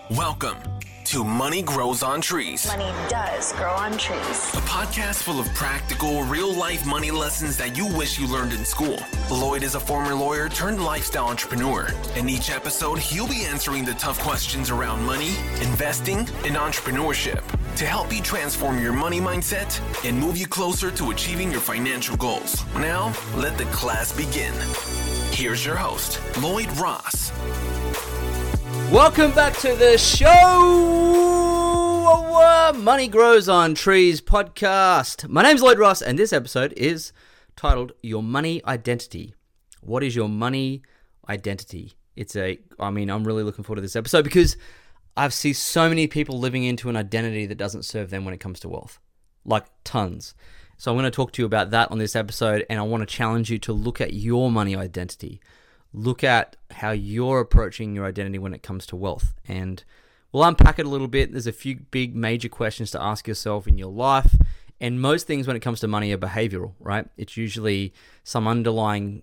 Welcome to Money Grows on Trees. Money does grow on trees. A podcast full of practical, real-life money lessons that you wish you learned in school. Lloyd is a former lawyer turned lifestyle entrepreneur. In each episode, he'll be answering the tough questions around money, investing, and entrepreneurship to help you transform your money mindset and move you closer to achieving your financial goals. Now, let the class begin. Here's your host, Lloyd Ross. Welcome back to the show, Money Grows on Trees podcast. My name's Lloyd Ross, and this episode is titled Your Money Identity. What is your money identity? I'm really looking forward to this episode because I've seen so many people living into an identity that doesn't serve them when it comes to wealth. Like tons. So I'm going to talk to you about that on this episode, and I want to challenge you to look at your money identity. Look at how you're approaching your identity when it comes to wealth. And we'll unpack it a little bit. There's a few big major questions to ask yourself in your life. And most things when it comes to money are behavioral, right? It's usually some underlying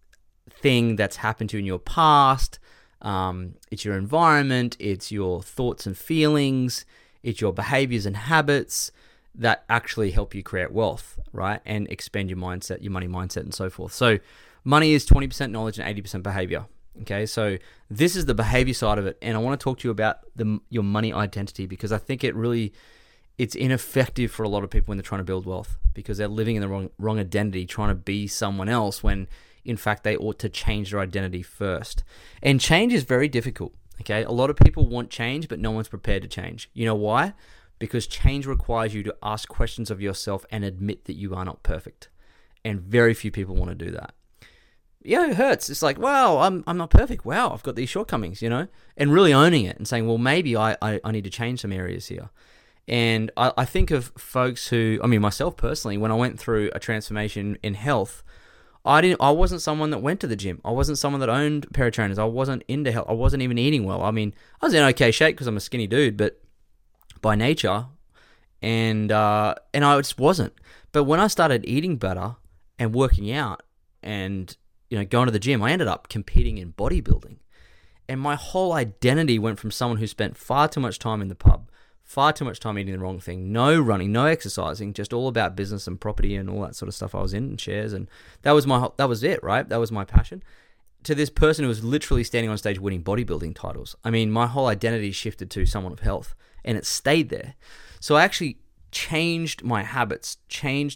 thing that's happened to you in your past. It's your environment. It's your thoughts and feelings. It's your behaviors and habits that actually help you create wealth, right? And expand your mindset, your money mindset, and so forth. So money is 20% knowledge and 80% behavior. Okay, so this is the behavior side of it, and I want to talk to you about your money identity because I think it's ineffective for a lot of people when they're trying to build wealth because they're living in the wrong identity, trying to be someone else when in fact they ought to change their identity first. And change is very difficult. Okay, a lot of people want change, but no one's prepared to change. You know why? Because change requires you to ask questions of yourself and admit that you are not perfect, and very few people want to do that. Yeah, it hurts. It's like, wow, I'm not perfect. Wow, I've got these shortcomings, and really owning it and saying, well, maybe I need to change some areas here. And I think of folks myself personally, when I went through a transformation in health, I wasn't someone that went to the gym. I wasn't someone that owned a pair of trainers. I wasn't into health. I wasn't even eating well. I was in okay shape because I'm a skinny dude, but by nature, and I just wasn't. But when I started eating better and working out and going to the gym, I ended up competing in bodybuilding. And my whole identity went from someone who spent far too much time in the pub, far too much time eating the wrong thing, no running, no exercising, just all about business and property and all that sort of stuff I was in, and shares. And that was it, right? That was my passion. To this person who was literally standing on stage winning bodybuilding titles. My whole identity shifted to someone of health, and it stayed there. So I actually changed my habits, changed,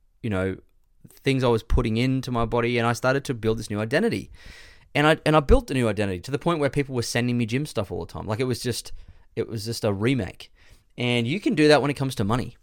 things I was putting into my body, and I started to build this new identity. And I built a new identity to the point where people were sending me gym stuff all the time. Like it was just a remake. And you can do that when it comes to money.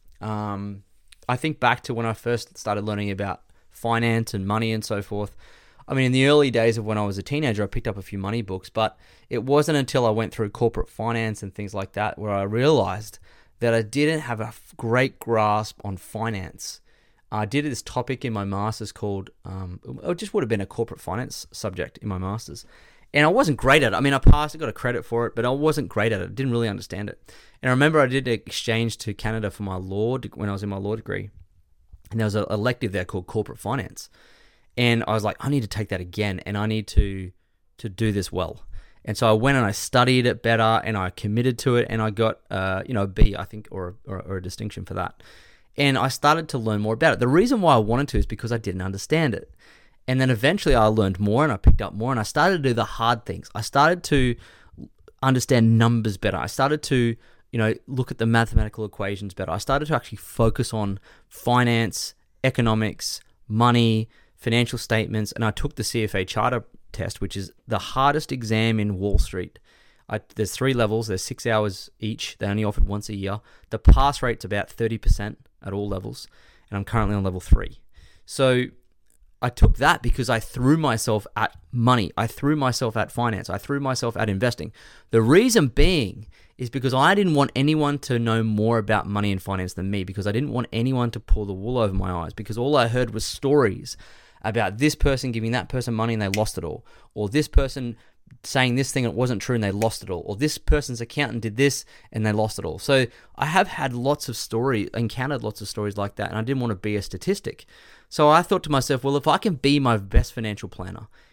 I think back to when I first started learning about finance and money and so forth. In the early days of when I was a teenager, I picked up a few money books, but it wasn't until I went through corporate finance and things like that where I realized that I didn't have a great grasp on finance. I did this topic in my master's called, it just would have been a corporate finance subject in my master's. And I wasn't great at it. I passed, I got a credit for it, but I wasn't great at it. I didn't really understand it. And I remember I did an exchange to Canada for my law, when I was in my law degree. And there was an elective there called corporate finance. And I was like, I need to take that again, and I need to do this well. And so I went and I studied it better, and I committed to it, and I got a B, I think, or a distinction for that. And I started to learn more about it. The reason why I wanted to is because I didn't understand it. And then eventually I learned more and I picked up more and I started to do the hard things. I started to understand numbers better. I started to, look at the mathematical equations better. I started to actually focus on finance, economics, money, financial statements, and I took the CFA charter test, which is the hardest exam in Wall Street. There's 3 levels. There's 6 hours each. They only offered once a year. The pass rate's about 30% at all levels, and I'm currently on level 3. So I took that because I threw myself at money. I threw myself at finance. I threw myself at investing. The reason being is because I didn't want anyone to know more about money and finance than me, because I didn't want anyone to pull the wool over my eyes, because all I heard was stories about this person giving that person money and they lost it all, or this person saying this thing and it wasn't true and they lost it all, or this person's accountant did this and they lost it all. So I have had encountered lots of stories like that, and I didn't want to be a statistic. So I thought to myself, well, if I can be my best financial planner,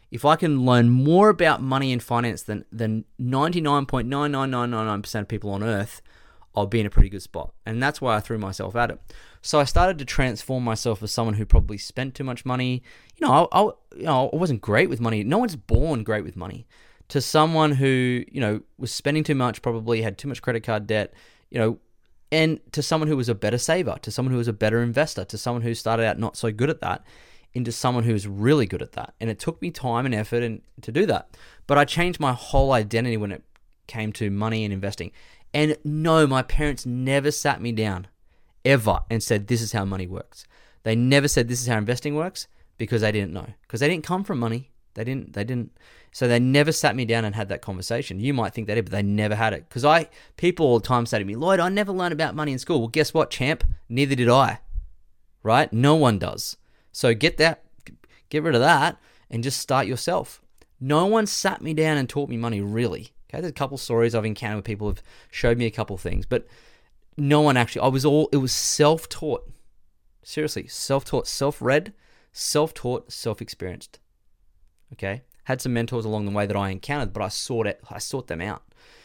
if I can learn more about money and finance than 99.99999% of people on earth, I'll be in a pretty good spot. And that's why I threw myself at it. So I started to transform myself as someone who probably spent too much money. I wasn't great with money. No one's born great with money. To someone who, was spending too much, probably had too much credit card debt, and to someone who was a better saver, to someone who was a better investor, to someone who started out not so good at that, into someone who's really good at that. And it took me time and effort to do that. But I changed my whole identity when it came to money and investing. And no, my parents never sat me down ever and said, this is how money works. They never said this is how investing works, because they didn't know. Because they didn't come from money. They didn't. So they never sat me down and had that conversation. You might think they did, but they never had it. Because people all the time say to me, Lloyd, I never learned about money in school. Well, guess what, champ? Neither did I. Right? No one does. So get rid of that and just start yourself. No one sat me down and taught me money, really. Okay, there's a couple stories I've encountered where people have showed me a couple things, but no one actually. It was self-taught. Seriously, self-taught, self-read, self-taught, self-experienced. Okay, had some mentors along the way that I encountered, but I sought them out.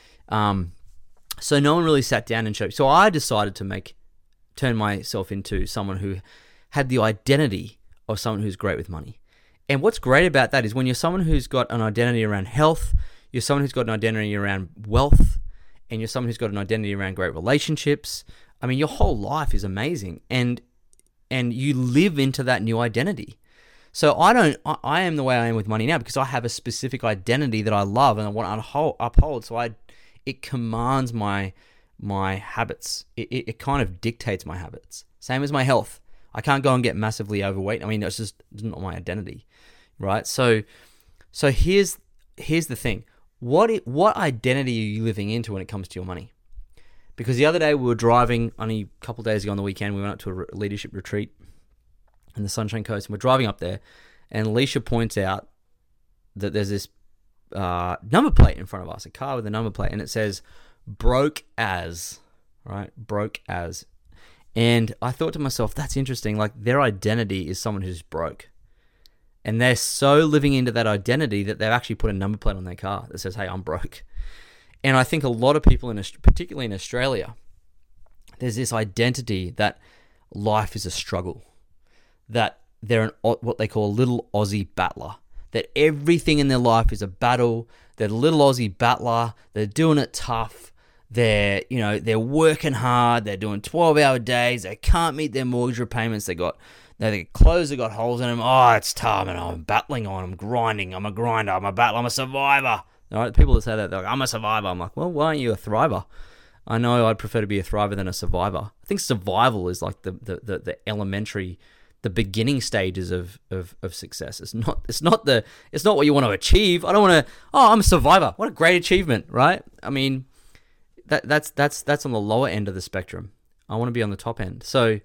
So no one really sat down and showed. So I decided to turn myself into someone who had the identity of someone who's great with money. And what's great about that is when you're someone who's got an identity around health, you're someone who's got an identity around wealth, and you're someone who's got an identity around great relationships. I mean, your whole life is amazing, and you live into that new identity. So I am the way I am with money now because I have a specific identity that I love and I want to uphold. So it commands my habits. It kind of dictates my habits. Same as my health. I can't go and get massively overweight. I mean, it's not my identity, right? So here's the thing. What identity are you living into when it comes to your money? Because the other day we were driving, only a couple of days ago on the weekend, we went up to a leadership retreat in the Sunshine Coast, and we're driving up there, and Alicia points out that there's this number plate in front of us, a car with a number plate, and it says broke as, right? Broke as. And I thought to myself, that's interesting. Like, their identity is someone who's broke. And they're so living into that identity that they've actually put a number plate on their car that says, hey, I'm broke. And I think a lot of people, particularly in Australia, there's this identity that life is a struggle, that they're what they call a little Aussie battler, that everything in their life is a battle. They're a little Aussie battler. They're doing it tough. They're working hard. They're doing 12-hour days. They can't meet their mortgage repayments. Their clothes have got holes in them. Oh, it's tough, and I'm battling on. I'm grinding. I'm a grinder. I'm a battler. I'm a survivor. All right, people that say that, they're like, I'm a survivor. I'm like, well, why aren't you a thriver? I know I'd prefer to be a thriver than a survivor. I think survival is like the elementary, the beginning stages of success. It's not what you want to achieve. I don't want to. Oh, I'm a survivor. What a great achievement, right? I mean, that's on the lower end of the spectrum. I want to be on the top end. So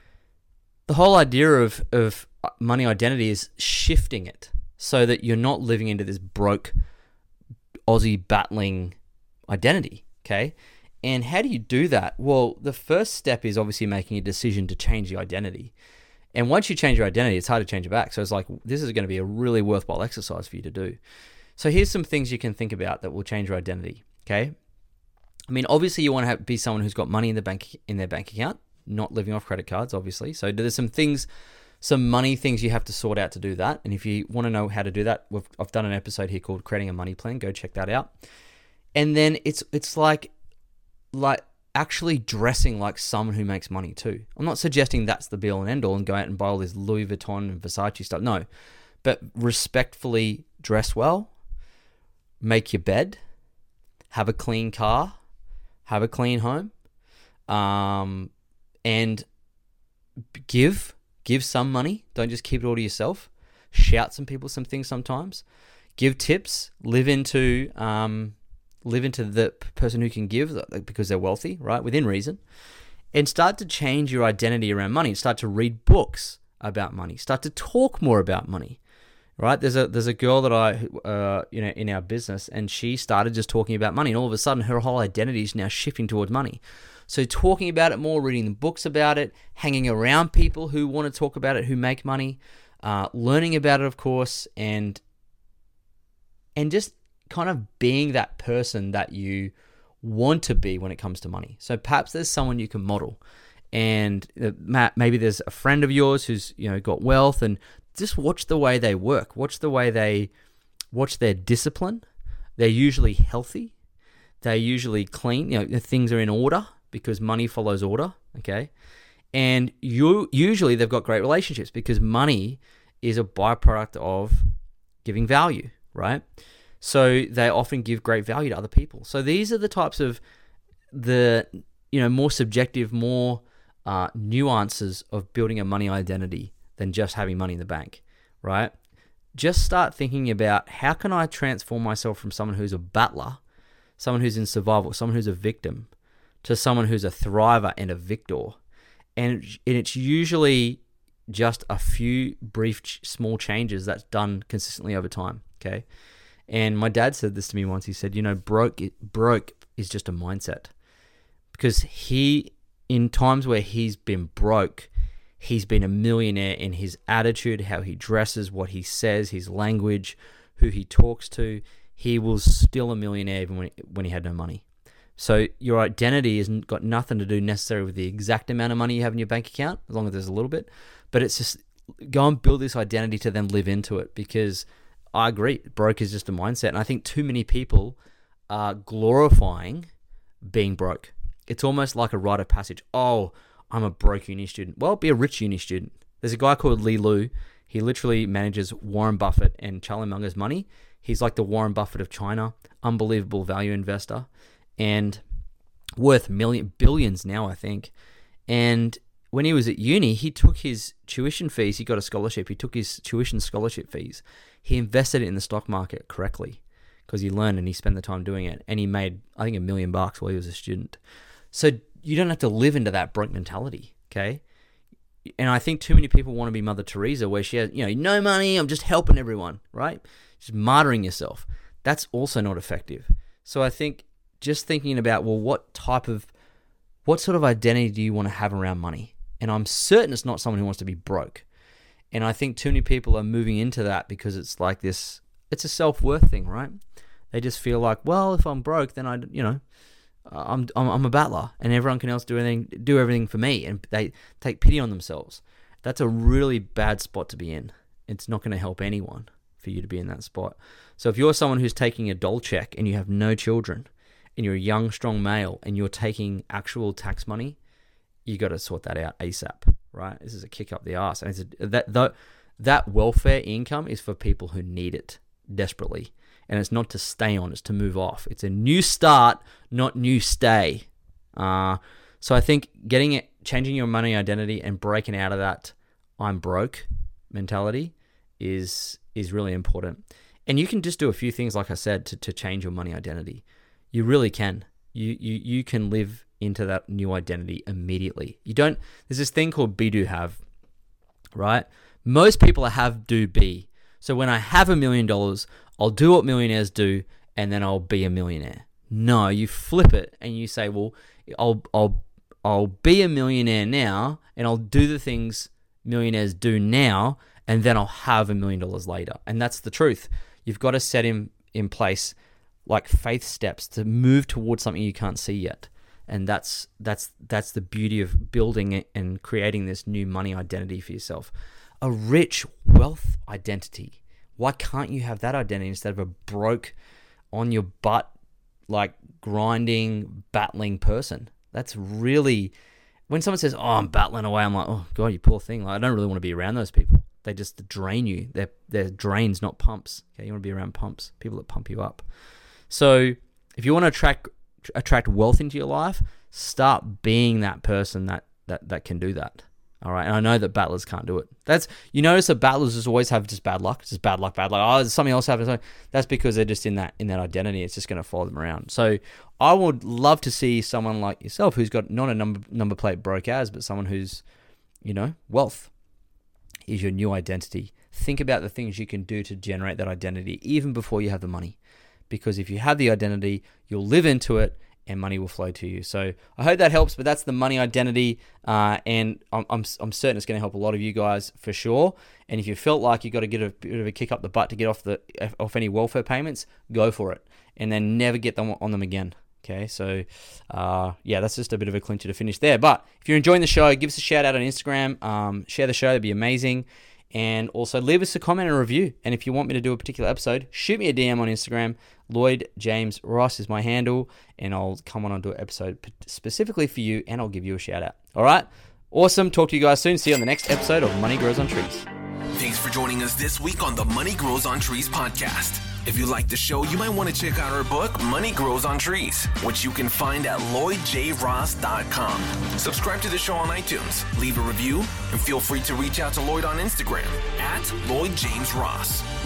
the whole idea of money identity is shifting it so that you're not living into this broke Aussie battling identity. Okay. And how do you do that? Well, the first step is obviously making a decision to change your identity. And once you change your identity, it's hard to change it back. So it's like, this is going to be a really worthwhile exercise for you to do. So here's some things you can think about that will change your identity. Okay. I mean, obviously you want to be someone who's got money in their bank account, not living off credit cards, obviously. So there's some money things you have to sort out to do that. And if you want to know how to do that, I've done an episode here called Creating a Money Plan. Go check that out. And then it's like actually dressing like someone who makes money too. I'm not suggesting that's the be all and end all and go out and buy all this Louis Vuitton and Versace stuff. No, but respectfully dress well, make your bed, have a clean car, have a clean home, and give some money. Don't just keep it all to yourself. Shout some people some things sometimes. Give tips. Live into the person who can give because they're wealthy, right? Within reason. And start to change your identity around money. Start to read books about money. Start to talk more about money, right? There's a girl that I in our business, and she started just talking about money, and all of a sudden her whole identity is now shifting towards money. So talking about it more, reading books about it, hanging around people who want to talk about it, who make money, learning about it, of course, and and just kind of being that person that you want to be when it comes to money. So perhaps there's someone you can model, and maybe there's a friend of yours who's got wealth, and just watch the way they work, watch their discipline. They're usually healthy, they're usually clean, things are in order because money follows order, okay? And usually they've got great relationships because money is a byproduct of giving value, right? So they often give great value to other people. So these are the types of more subjective, more nuances of building a money identity than just having money in the bank, right? Just start thinking about, how can I transform myself from someone who's a battler, someone who's in survival, someone who's a victim, to someone who's a thriver and a victor. And it's usually just a few brief, small changes that's done consistently over time, okay? And my dad said this to me once. He said, broke is just a mindset. Because in times where he's been broke, he's been a millionaire in his attitude, how he dresses, what he says, his language, who he talks to. He was still a millionaire even when he had no money. So your identity has got nothing to do necessarily with the exact amount of money you have in your bank account, as long as there's a little bit. But it's just, go and build this identity to then live into it, because I agree, broke is just a mindset. And I think too many people are glorifying being broke. It's almost like a rite of passage. Oh, I'm a broke uni student. Well, be a rich uni student. There's a guy called Lee Lu. He literally manages Warren Buffett and Charlie Munger's money. He's like the Warren Buffett of China, unbelievable value investor, and worth billions now, I think. And when he was at uni, he took his tuition fees. He got a scholarship. He took his tuition scholarship fees. He invested it in the stock market correctly because he learned and he spent the time doing it. And he made, I think, $1 million while he was a student. So you don't have to live into that broke mentality, okay? And I think too many people want to be Mother Teresa, where she has, no money, I'm just helping everyone, right? Just martyring yourself. That's also not effective. So I think just thinking about, well, what sort of identity do you want to have around money? And I'm certain it's not someone who wants to be broke. And I think too many people are moving into that because it's like this, it's a self-worth thing, right? They just feel like, well, if I'm broke, then I'm a battler and everyone can else do everything for me, and they take pity on themselves. That's a really bad spot to be in. It's not going to help anyone for you to be in that spot. So if you're someone who's taking a dole check and you have no children and you're a young, strong male and you're taking actual tax money, you got to sort that out ASAP, right? This is a kick up the arse. And that welfare income is for people who need it desperately. And it's not to stay on, it's to move off. It's a new start, not new stay. So I think changing your money identity and breaking out of that I'm broke mentality is really important. And you can just do a few things, like I said, to change your money identity. You really can. You can live into that new identity immediately. There's this thing called be, do, have, right? Most people are have, do, be. So when I have $1 million, I'll do what millionaires do, and then I'll be a millionaire. No, you flip it and you say, well, I'll be a millionaire now, and I'll do the things millionaires do now, and then I'll have $1 million later. And that's the truth. You've got to set in place like faith steps to move towards something you can't see yet. And that's the beauty of building it and creating this new money identity for yourself. A rich wealth identity. Why can't you have that identity instead of a broke, on your butt, like grinding, battling person? That's really, when someone says, oh, I'm battling away, I'm like, oh God, you poor thing. Like, I don't really want to be around those people. They just drain you. They're drains, not pumps. Okay, you want to be around pumps, people that pump you up. So if you want to attract wealth into your life, start being that person that can do that. All right, and I know that battlers can't do it. You notice that battlers just always have just bad luck. Oh, something else happens. That's because they're just in that identity. It's just going to follow them around. So I would love to see someone like yourself who's got not a number plate broke as, but someone who's, wealth is your new identity. Think about the things you can do to generate that identity even before you have the money. Because if you have the identity, you'll live into it and money will flow to you. So I hope that helps, but that's the money identity, and I'm certain it's going to help a lot of you guys for sure. And if you felt like you got to get a bit of a kick up the butt to get off any welfare payments, go for it, and then never get them on them again. Okay, so that's just a bit of a clincher to finish there. But if you're enjoying the show, give us a shout out on Instagram, share the show, that'd be amazing. And also leave us a comment and a review. And if you want me to do a particular episode, shoot me a DM on Instagram. Lloyd James Ross is my handle, and I'll come on and do an episode specifically for you, and I'll give you a shout out. All right, awesome. Talk to you guys soon. See you on the next episode of Money Grows on Trees. Thanks for joining us this week on the Money Grows on Trees podcast. If you like the show, you might want to check out our book, Money Grows on Trees, which you can find at LloydJRoss.com. Subscribe to the show on iTunes, leave a review, and feel free to reach out to Lloyd on Instagram at LloydJamesRoss.